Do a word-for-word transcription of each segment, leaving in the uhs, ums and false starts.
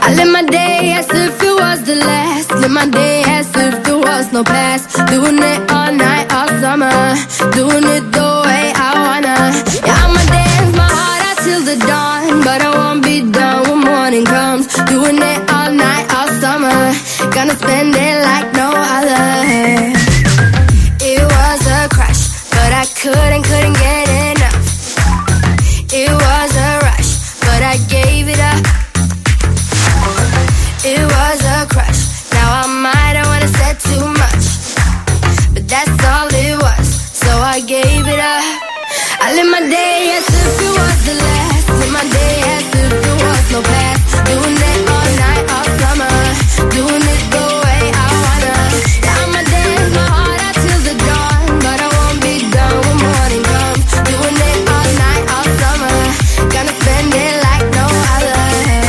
I live my day as if it was the last. Live my day as if there was no past. Doing it all night, all summer. Doing it the way I wanna. Yeah, I'ma dance my heart out till the dawn, but I won't be done when morning comes. Doing it all night, all summer. Gonna spend it like no other. It was a crush, but I couldn't, couldn't get enough. It was a rush, but I gave it up. It was a crush, now I might have wanna said too much, but that's all it was, so I gave it up. I live my day as if it was the last. Live my day as if there was no past. Doing it all night, all summer. Doing it the way I wanna. Yeah, I'ma dance my heart out till the dawn, but I won't be done when morning comes. Doing it all night, all summer. Gonna spend it like no other.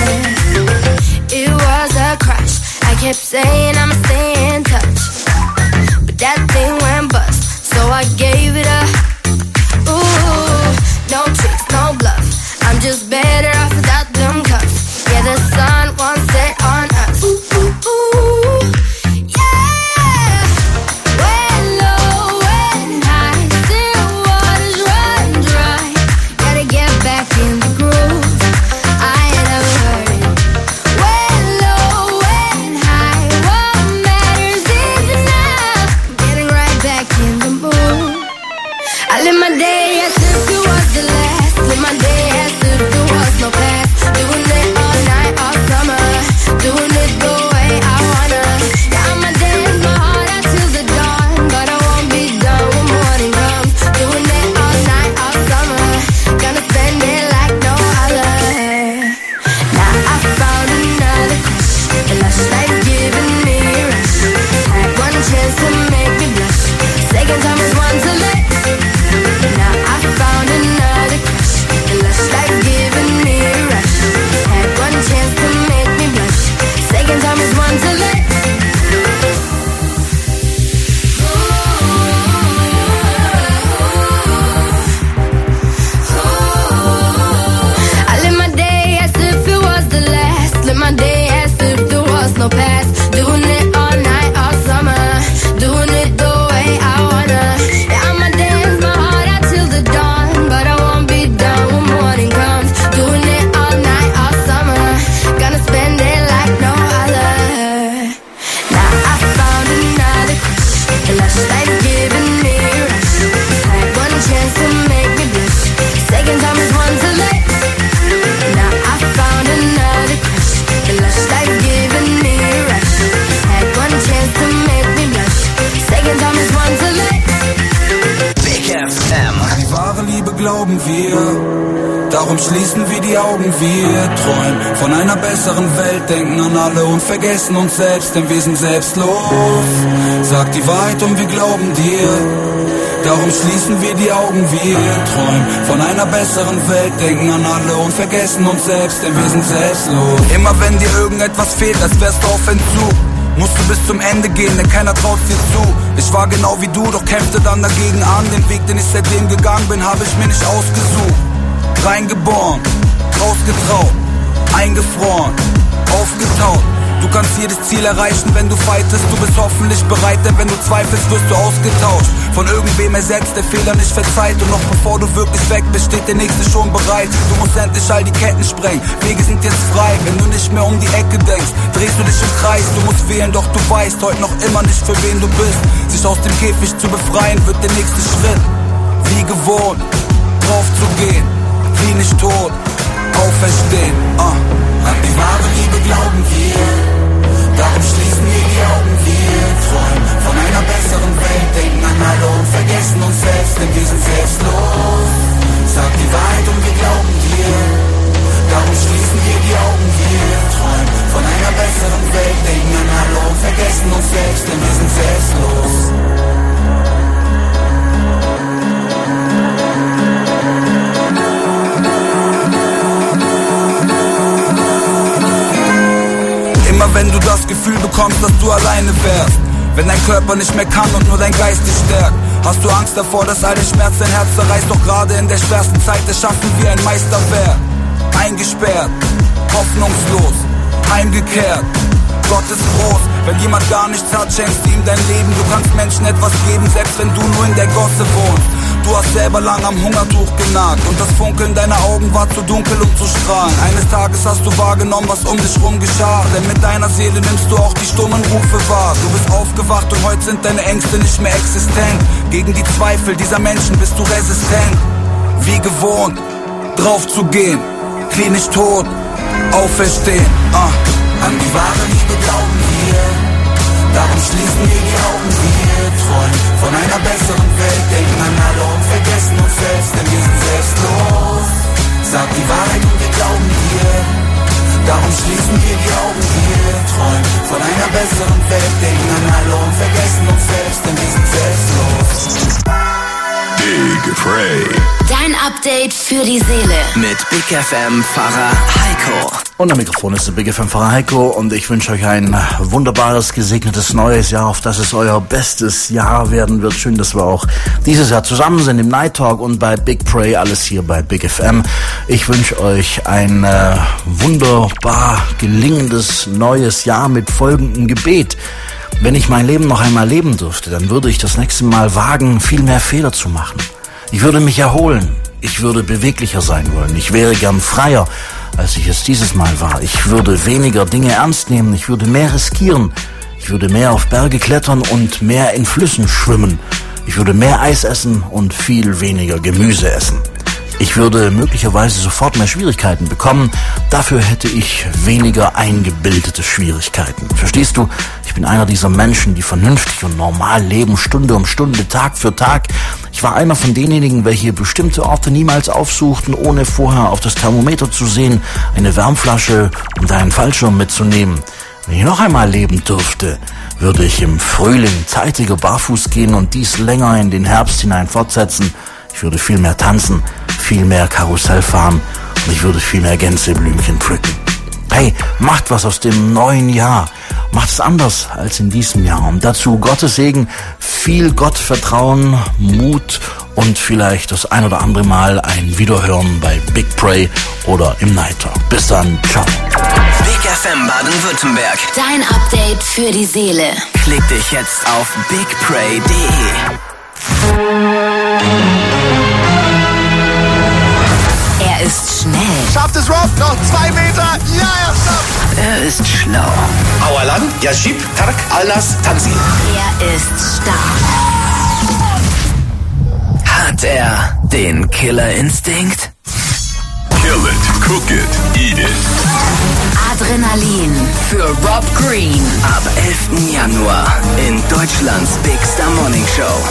It was a crush. I kept saying I'ma stay in touch, but that thing went bust, so I gave it up. Ooh, no tricks, no bluff. I'm just better off without them cuffs. Yeah, the sun won't set on us. Ooh, ooh, ooh, yeah. When low, when high, still waters run dry. Gotta get back in the groove. I ain't never heard it. When low, when high, what matters is enough. Getting right back in the mood. I live my day as if it was the last. Live my day as if there was no past. Doing it all night, all summer. Doing it the way I wanna. Yeah, I'ma dance my heart out till the dawn, but I won't be done when morning comes. Doing it all night, all summer. Gonna spend it like no other. Now I found another crush. The lush life giving me a rush. Had one chance to make me blush. Second time is one to let. Now I found another crush. The lush life giving me a rush. Had one chance to make me blush. Second time is one to let. I live my day as if it was the last. Live my day as if there was no past. Doing it all night, all summer. Doing it the way I wanna. Yeah, I'ma dance my heart out till the dawn, but I won't be done when morning comes. Doing it all night, all summer. Gonna spend it like no other. Now I found another crush. The lush life giving me a rush. Had one chance to make me blush. Second time is one to let. Now I found another crush. The lush life giving me a rush. Had one chance to make me blush. Second time is one to let. Big F M. Die wahre Liebe glauben wir, darum schließen wir die Augen, wir träumen von einer besseren Welt, denken an alle und vergessen uns selbst, denn wir sind selbstlos. Sag die Wahrheit und wir glauben dir, darum schließen wir die Augen, wir träumen von einer besseren Welt, denken an alle und vergessen uns selbst, denn wir sind selbstlos. Immer wenn dir irgendetwas fehlt, als wärst du auf Entzug, musst du bis zum Ende gehen, denn keiner traut dir zu. Ich war genau wie du, doch kämpfte dann dagegen an. Den Weg, den ich seitdem gegangen bin, habe ich mir nicht ausgesucht. Reingeboren, rausgetraut, eingefroren, aufgetaut. Du kannst jedes Ziel erreichen, wenn du fightest. Du bist hoffentlich bereit, denn wenn du zweifelst, wirst du ausgetauscht. Von irgendwem ersetzt, der Fehler nicht verzeiht. Und noch bevor du wirklich weg bist, steht der Nächste schon bereit. Du musst endlich all die Ketten sprengen, Wege sind jetzt frei. Wenn du nicht mehr um die Ecke denkst, drehst du dich im Kreis. Du musst wählen, doch du weißt heute noch immer nicht, für wen du bist. Sich aus dem Käfig zu befreien, wird der nächste Schritt. Wie gewohnt, drauf zu gehen, klinisch tot, auferstehen. uh. An die wahre Liebe glauben wir, darum schließen wir die Augen, wir träumen von einer besseren Welt, denken an alle und vergessen uns selbst, denn wir sind selbstlos. Sag die Wahrheit und wir glauben dir, darum schließen wir die Augen, wir träumen von einer besseren Welt, denken an alle und vergessen uns selbst, denn wir sind selbstlos. Immer wenn du das Gefühl bekommst, dass du alleine wärst, wenn dein Körper nicht mehr kann und nur dein Geist dich stärkt, hast du Angst davor, dass all der Schmerz dein Herz zerreißt. Doch gerade in der schwersten Zeit erschaffen wir ein Meisterwerk. Eingesperrt, hoffnungslos, heimgekehrt. umgekehrt. Gott ist groß, wenn jemand gar nichts hat, schenkst du ihm dein Leben. Du kannst Menschen etwas geben, selbst wenn du nur in der Gosse wohnst. Du hast selber lang am Hungertuch genagt und das Funkeln deiner Augen war zu dunkel, um zu strahlen. Eines Tages hast du wahrgenommen, was um dich rum geschah, denn mit deiner Seele nimmst du auch die stummen Rufe wahr. Du bist aufgewacht und heute sind deine Ängste nicht mehr existent. Gegen die Zweifel dieser Menschen bist du resistent. Wie gewohnt, drauf zu gehen, klinisch tot, auferstehen. Ah. An die wahre Liebe glauben wir, darum schließen wir die Augen, wir träumen von einer besseren Welt, denken an alle und vergessen uns selbst, denn wir sind selbstlos. Sag die Wahrheit und wir glauben dir, darum schließen wir die Augen, wir träumen von einer besseren Welt, denken an alle und vergessen uns selbst, denn wir sind selbstlos. Big Frey. Dein Update für die Seele. Mit Big F M-Pfarrer Heiko. Und am Mikrofon ist der Big F M-Pfarrer Heiko und ich wünsche euch ein wunderbares, gesegnetes neues Jahr, auf das es euer bestes Jahr werden wird. Schön, dass wir auch dieses Jahr zusammen sind im Night Talk und bei Big Pray, alles hier bei Big F M. Ich wünsche euch ein äh, wunderbar gelingendes neues Jahr mit folgendem Gebet. Wenn ich mein Leben noch einmal leben dürfte, dann würde ich das nächste Mal wagen, viel mehr Fehler zu machen. Ich würde mich erholen. Ich würde beweglicher sein wollen. Ich wäre gern freier, als ich es dieses Mal war. Ich würde weniger Dinge ernst nehmen. Ich würde mehr riskieren. Ich würde mehr auf Berge klettern und mehr in Flüssen schwimmen. Ich würde mehr Eis essen und viel weniger Gemüse essen. Ich würde möglicherweise sofort mehr Schwierigkeiten bekommen. Dafür hätte ich weniger eingebildete Schwierigkeiten. Verstehst du? Ich bin einer dieser Menschen, die vernünftig und normal leben, Stunde um Stunde, Tag für Tag. Ich war einer von denjenigen, welche bestimmte Orte niemals aufsuchten, ohne vorher auf das Thermometer zu sehen, eine Wärmflasche und einen Fallschirm mitzunehmen. Wenn ich noch einmal leben dürfte, würde ich im Frühling zeitiger barfuß gehen und dies länger in den Herbst hinein fortsetzen. Ich würde viel mehr tanzen, viel mehr Karussell fahren und ich würde viel mehr Gänseblümchen pflücken. Hey, macht was aus dem neuen Jahr. Macht es anders als in diesem Jahr. Und dazu Gottes Segen, viel Gottvertrauen, Mut und vielleicht das ein oder andere Mal ein Wiederhören bei Big Pray oder im Night Talk. Bis dann, ciao. Big F M Baden-Württemberg. Dein Update für die Seele. Klick dich jetzt auf big pray punkt de. Er ist schnell. Schafft es Rob? Noch zwei Meter. Ja, er schafft. Er ist schlau. Auerland, Yashib, Tark, Alnas, Tanzil. Er ist stark. Hat er den Killerinstinkt? Kill it, cook it, eat it. Adrenalin für Rob Green. Ab elften Januar in Deutschlands Big Star Morning Show.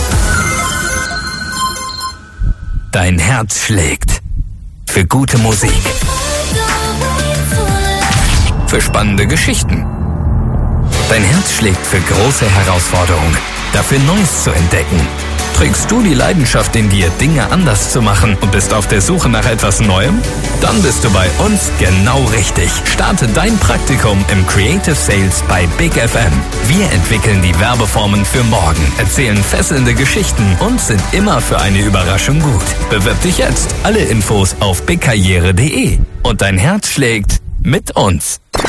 Dein Herz schlägt für gute Musik, für spannende Geschichten. Dein Herz schlägt für große Herausforderungen, dafür Neues zu entdecken. Trägst du die Leidenschaft in dir, Dinge anders zu machen und bist auf der Suche nach etwas Neuem? Dann bist du bei uns genau richtig. Starte dein Praktikum im Creative Sales bei Big F M. Wir entwickeln die Werbeformen für morgen, erzählen fesselnde Geschichten und sind immer für eine Überraschung gut. Bewirb dich jetzt. Alle Infos auf big karriere punkt de. Und dein Herz schlägt mit uns. Big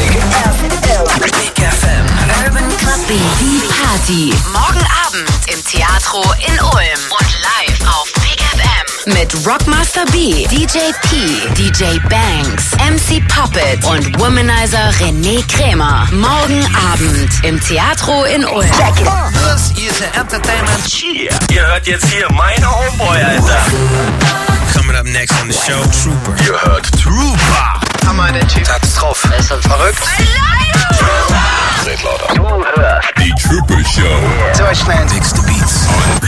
F M. Urban Club B. Die Party. Morgen Abend im Theatro in Ulm. Und live auf Big F M. Mit Rockmaster B, D J P, D J Banks, M C Puppet und Womanizer René Krämer. Morgen Abend im Theatro in Ulm. Das ist Entertainment. Yeah. Ihr hört jetzt hier mein Homeboy, Alter. Coming up next on the show, Trooper. Ihr hört Trooper. Hammer, der Typ. Sag's drauf. Ist das verrückt? Seht lauter. Du hörst Die Trooper Show. Deutschland. Dickste Beats.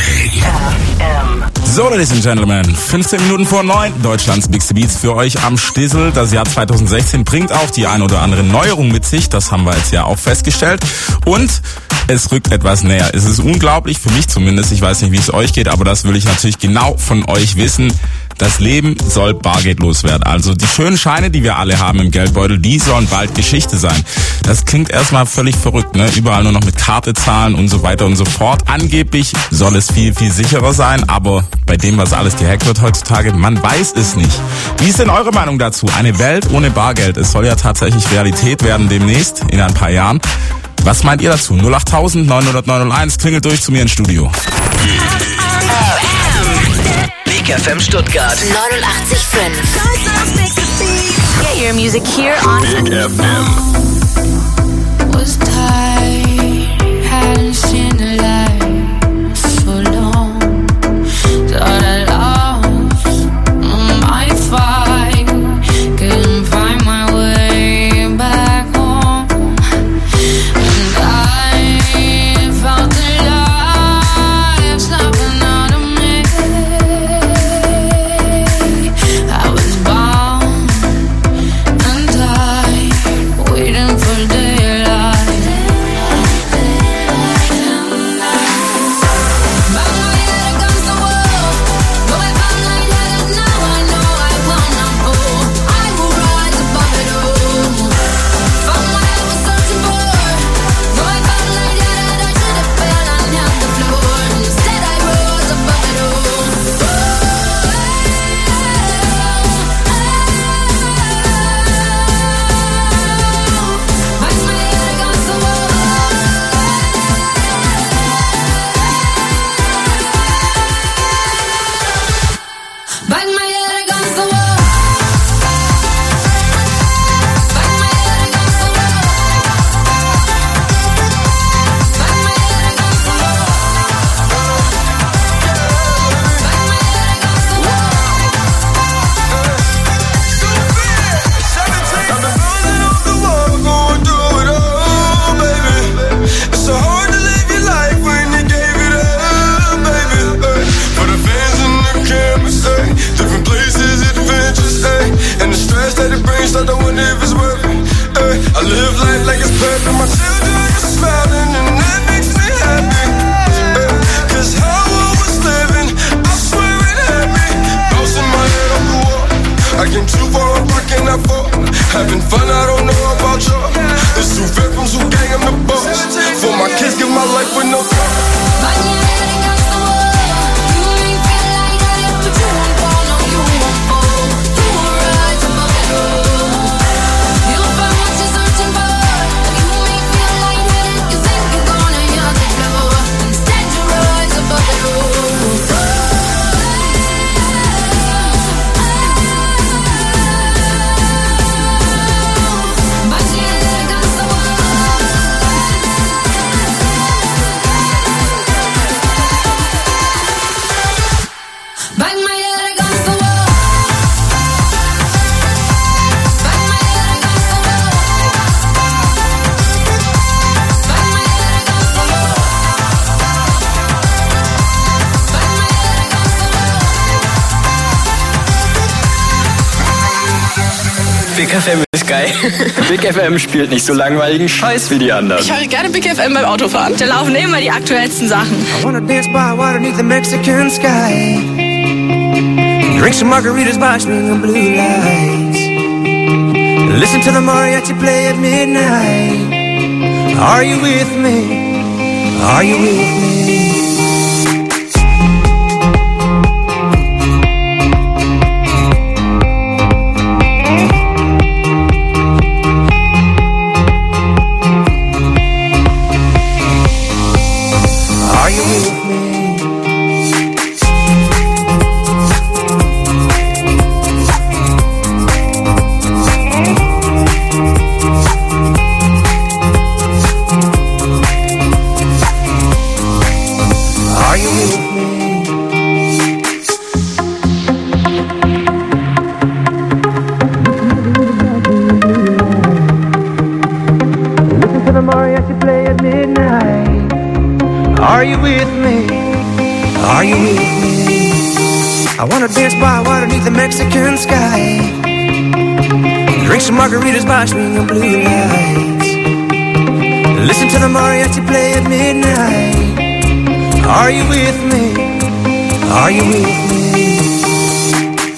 So, Ladies and Gentlemen, fünfzehn Minuten vor neun, Deutschlands Bigste Beats für euch am Stissel. Das Jahr zwanzig sechzehn bringt auch die ein oder andere Neuerung mit sich, das haben wir jetzt ja auch festgestellt. Und es rückt etwas näher. Es ist unglaublich, für mich zumindest, ich weiß nicht, wie es euch geht, aber das will ich natürlich genau von euch wissen. das Leben soll bargeldlos werden. Also die schönen Scheine, die wir alle haben im Geldbeutel, die sollen bald Geschichte sein. Das klingt erstmal völlig verrückt, ne? Überall nur noch mit Karte zahlen und so weiter und so fort. Angeblich soll es viel, viel sicherer sein, aber bei dem, was alles gehackt wird heutzutage, man weiß es nicht. Wie ist denn eure Meinung dazu? Eine Welt ohne Bargeld. Es soll ja tatsächlich Realität werden demnächst, in ein paar Jahren. Was meint ihr dazu? null acht neun null neun null eins, klingelt durch zu mir ins Studio. Big F M Stuttgart neunundachtzig Komma fünf. Get your music here on Big F M. Was tired, hadn't seen the light for long. Thought I lost my fight, couldn't find my way back home, and I felt the life slipping out of me. I was bound and tied, waiting for daylight. Bang my head against the wall, going back lightheaded. Now I know I will not fall. I will rise above it all. Found what I was searching for, going back lightheaded. I should have fell and hit the floor. Instead I rose above it all. Bang my head against the wall. Bang my head against the wall. Bang my head against the wall. Bang my head against the wall. Bang my head against the wall. I've been falling off the wall, going through it all, baby. It's so hard to live your life when you gave it up, baby. Ay, for the fans and the cameras, ay, different places, adventures, ay, and the stress that it brings, start to wonder if it's worth it. Ay, I live life like it's perfect, my children are smiling, and that makes me happy. Ay, Cause how I was living, I swear it had me bouncing my head off the wall. I came too far up, I cannot fall. Having fun, I don't know about y'all. It's too fair from Zoo Gang, I'm the boss. For my kids, give my life with no thought. Bang your head against the wall. You may feel like that, but you won't fall. No, you won't fall. You will rise above it all. You'll find what you're searching for. You may feel like that, you think you're gonna hit the floor. Instead you rise above it all. Bang your head against the wall. Bang my head against the wall. Bang my head against the wall. Bang my head against the wall. Bang my head against the wall. Big F M ist geil. Big F M spielt nicht so langweiligen Scheiß wie die anderen. Ich höre gerne Big F M beim Autofahren. Da laufen immer die aktuellsten Sachen. I wanna dance by water beneath the Mexican sky. Drink some margaritas by swinging blue lights. Listen to the mariachi play at midnight. Are you with me? Are you with me? Are you with me? Are you with me? Listen to the mariachi play at midnight. Are you with me? Are you with me? I wanna dance by water beneath the Mexican sky. Drink some margaritas by swinging blue lights. Listen to the mariachi play at midnight. Are you with me? Are you with me?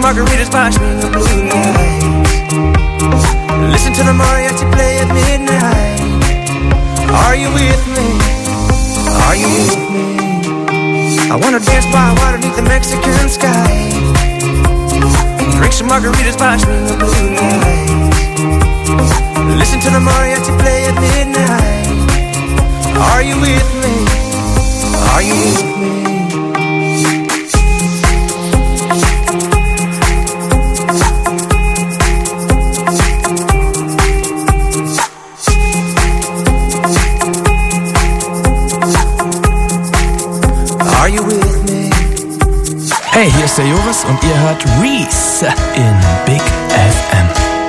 margaritas, watch me in the blue lights. Listen to the mariachi play at midnight. Are you with me? Are you with me? I wanna dance by water beneath the Mexican sky. Drink some margaritas, watch me in the blue lights. Listen to the mariachi play at midnight. Are you with me? Are you with me? Are you with me? Hey, hier ist der Joris und ihr hört Reese in Big F M.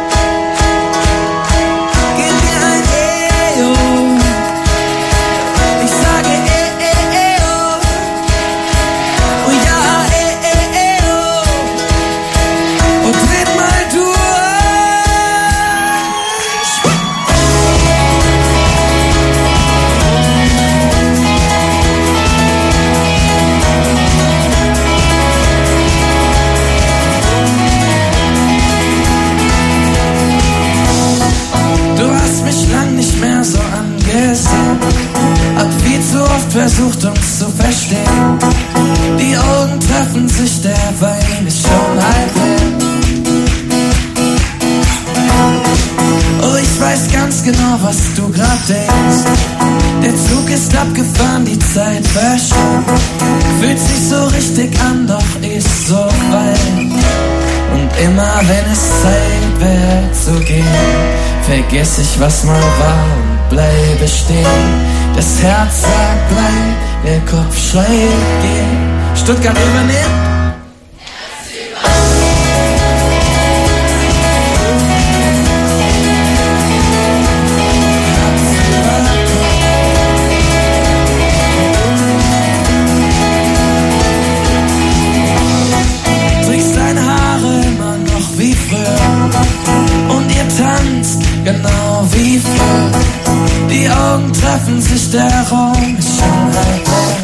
Versucht uns zu verstehen. Die Augen treffen sich, der Wein ist schon halb leer. Oh, ich weiß ganz genau, was du grad denkst. Der Zug ist abgefahren, die Zeit verschwindet. Fühlt sich so richtig an, doch ist so weit. Und immer wenn es Zeit wird zu gehen, vergess ich, was mal war und bleibe stehen. Das Herz sagt bleib, der Kopf schreit geh. Stuttgart übernimmt. Trägst deine Haare immer noch wie früher. Und ihr tanzt genau wie früher. Die Augen treffen sich, der Raum ist schon halb leer.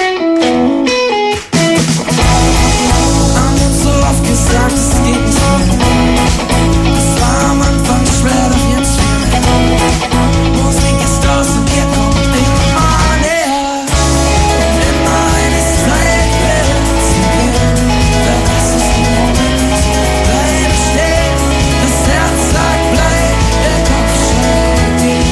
Haben uns so oft gesagt, es geht nicht mehr. Es war am Anfang schwer, doch jetzt viel mehr. Musik ist aus und ihr kommt immer näher. Und immer eine Zeit wird zu gehen. Verlass ich den Moment, bleib stehen. Das Herz sagt bleib, der Kopf schreit geh.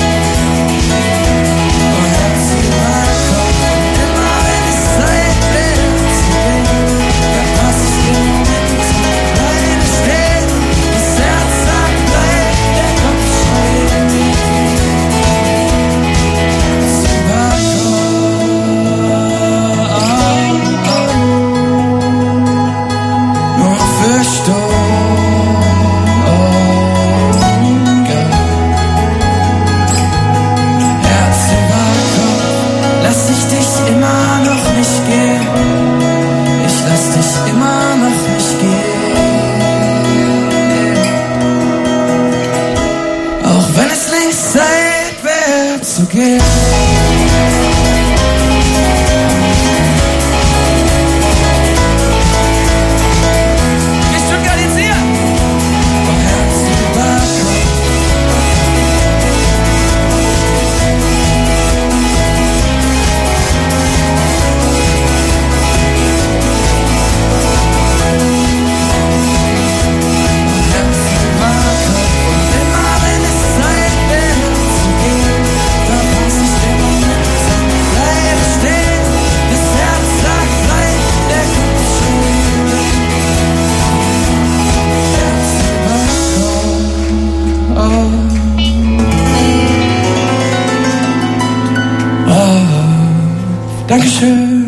Dankeschön.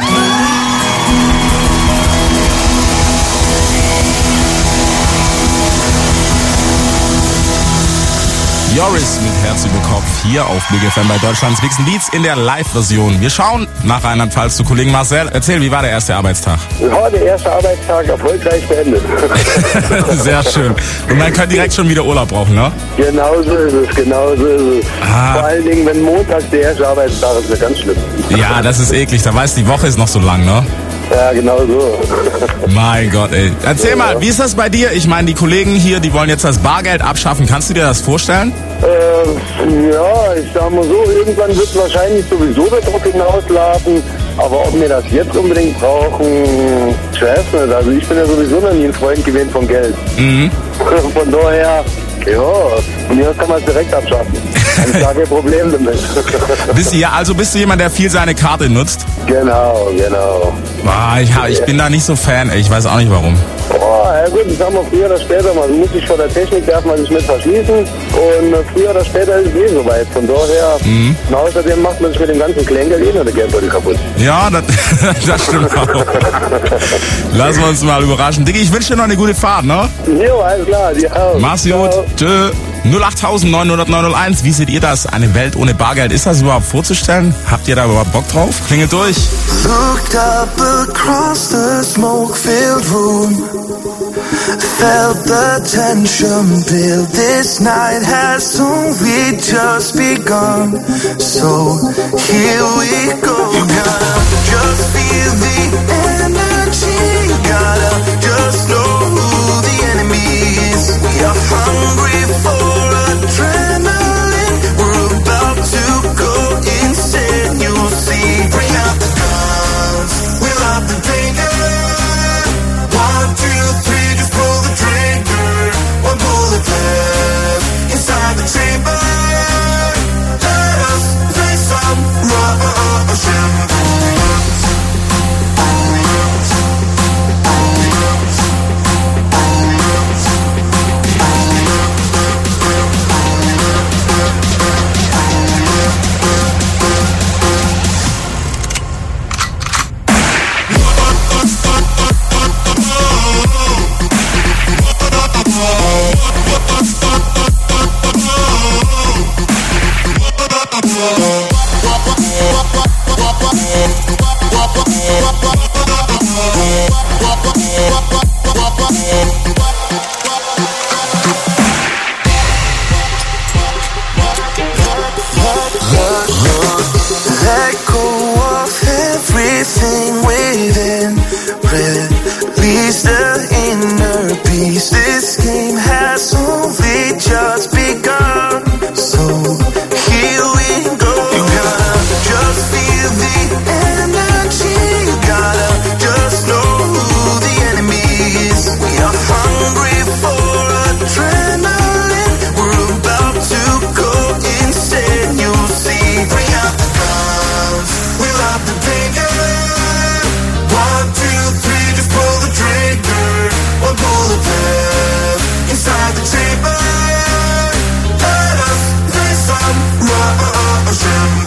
Joris mit Herz über Kopf hier auf Big F M bei Deutschlands Bigsten Beats in der Live-Version. Wir schauen nach Rheinland-Pfalz zu Kollegen Marcel. Erzähl, wie war der erste Arbeitstag? Ja, der erste Arbeitstag erfolgreich beendet. Sehr schön. Und man kann direkt schon wieder Urlaub brauchen, ne? Genau so ist es, genau so ist es. Ah. Vor allen Dingen, wenn Montag der erste Arbeitstag ist, ist das ganz schlimm. Ja, das ist eklig. Da weißt du, die Woche ist noch so lang, ne? Ja, genau so. Mein Gott, ey. Erzähl mal, wie ist das bei dir? Ich meine, die Kollegen hier, die wollen jetzt das Bargeld abschaffen. Kannst du dir das vorstellen? Äh, ja, ich sag mal so, irgendwann wird es wahrscheinlich sowieso darauf hinauslaufen. Aber ob wir das jetzt unbedingt brauchen, ich weiß nicht. Also ich bin ja sowieso noch nie ein Freund gewesen von Geld. Mhm. Von daher, ja, von mir kann man es direkt abschaffen. Ich habe kein Problem damit. Bist du, ja, also bist du jemand, der viel seine Karte nutzt? Genau, genau. Boah, ich, ich bin da nicht so Fan, ey. Ich weiß auch nicht warum. Oh, ja gut, ich sag mal, früher oder später, man muss sich vor der Technik, darf man sich mit verschließen und früher oder später ist es eh soweit. Von daher, mhm. und außerdem macht man sich mit dem ganzen Kleingeld eh noch der Geldbeutel kaputt. Ja, das, das stimmt auch. Lassen wir uns mal überraschen. Diggi, ich wünsche dir noch eine gute Fahrt, ne? Jo, alles klar, dir auch. Mach's gut. Tschö. null acht neun null null neun null eins, wie seht ihr das? Eine Welt ohne Bargeld, ist das überhaupt vorzustellen? Habt ihr da überhaupt Bock drauf? Klingelt durch. Looked up across the smoke-filled room, felt the tension build. This night has only just begun, so here we go. You gotta just feel the energy, gotta just know who the enemy is. We are hungry for adrenaline, we're about to go insane. You'll see, bring out the guns, we'll have the trigger. One, two, three, just pull the trigger. One bullet left inside the chamber. Let us play some Russian. Let go of everything within. Release the inner beast. This game has only just begun. So here we go. You gotta just feel the energy. You gotta just know who the enemy is. We are hungry for adrenaline. We're about to go insane. You'll see. Bring out the guns. We'll have the trigger. One, two, three, just pull the trigger. One bullet left inside the chamber. Let us play some Russian.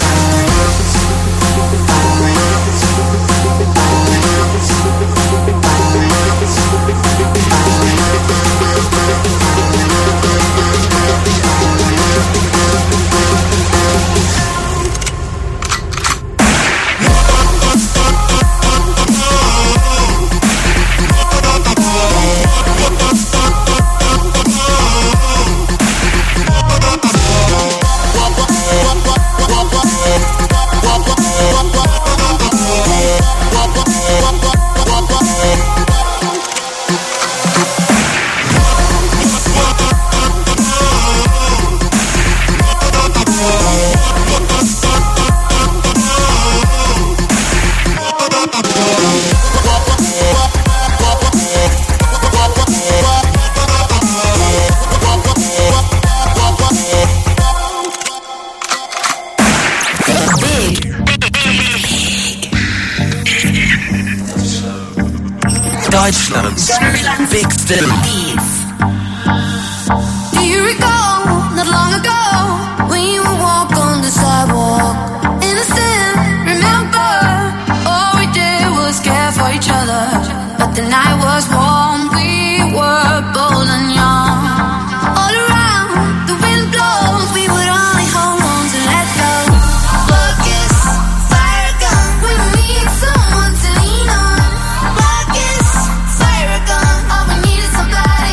Deutschlands bigste Beats. Do you recall not long ago when you would walk on the sidewalk? Innocent, remember, all we did was care for each other. But the night was warm, we were bold and young. All around, the wind blows, we would only hold on to let go. Focus, fire gun, we need someone to lean on. Focus, fire gun, all we need is somebody.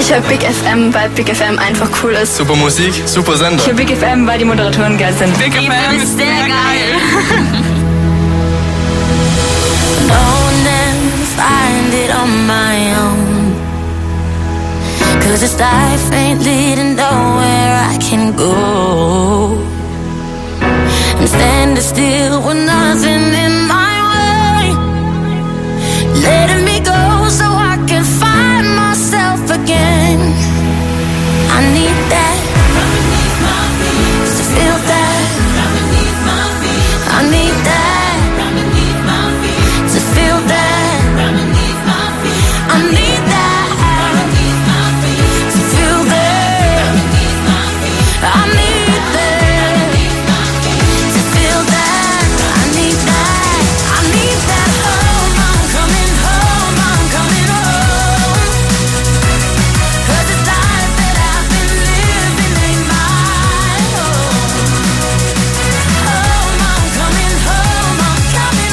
Ich höre Big F M, weil Big F M einfach cool ist. Super Musik, super Sender. Ich höre Big F M, weil die Moderatoren geil sind. Big F M ist sehr geil. I'll never find it on my own, 'cause this life ain't leading nowhere I can go. I'm standing still with nothing in my way, letting me go so I can find myself again. I need that to feel that. I need that to feel that. I need that to feel that. I need that to feel that. I need that. I need that home. I'm coming home. I'm coming home. 'Cause this life that I've been living ain't my home. Home, I'm coming home. I'm coming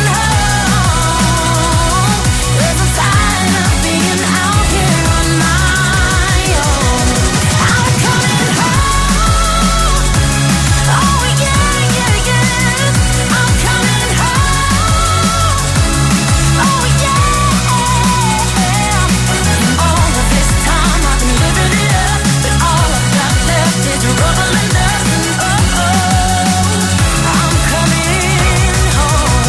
home. 'Cause I'm tired of being out here on my own. I'm coming home. Oh yeah, yeah, yeah. I'm coming home. Oh yeah. All of this time I've been living it up, but all I've got left is rubble and dust. And oh, oh, I'm coming home.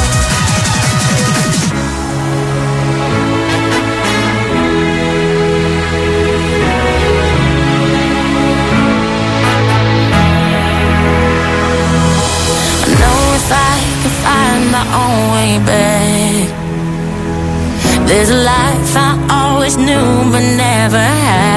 I know if I can find my own way back, there's a life I always knew but never had.